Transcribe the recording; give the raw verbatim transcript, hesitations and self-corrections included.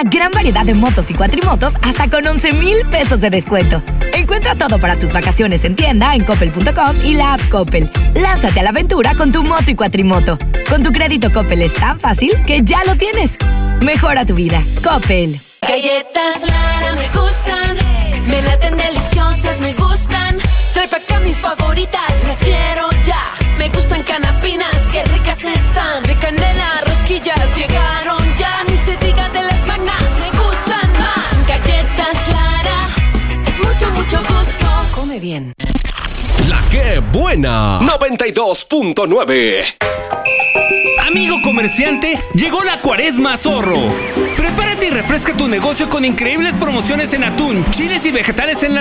gran variedad de motos y cuatrimotos hasta con once mil pesos de descuento. Encuentra todo para tus vacaciones en tienda en coppel punto com y la app Coppel. Lánzate a la aventura con tu moto y cuatrimoto. Con tu crédito Coppel es tan fácil que ya lo tienes. Mejora tu vida. Coppel. Galletas Lara me gustan, me laten deliciosas, me gustan. Trae pa' acá mis favoritas, las quiero ya. Me gustan canapinas, qué ricas están. De canela, rosquillas, llegaron ya. Ni se diga de las magnas, me gustan más. Galletas Lara, es mucho, mucho gusto. Come bien. La que buena, noventa y dos punto nueve. Amigo comerciante, llegó la Cuaresma Zorro. Prepárate y refresca tu negocio con increíbles promociones en atún, chiles y vegetales en la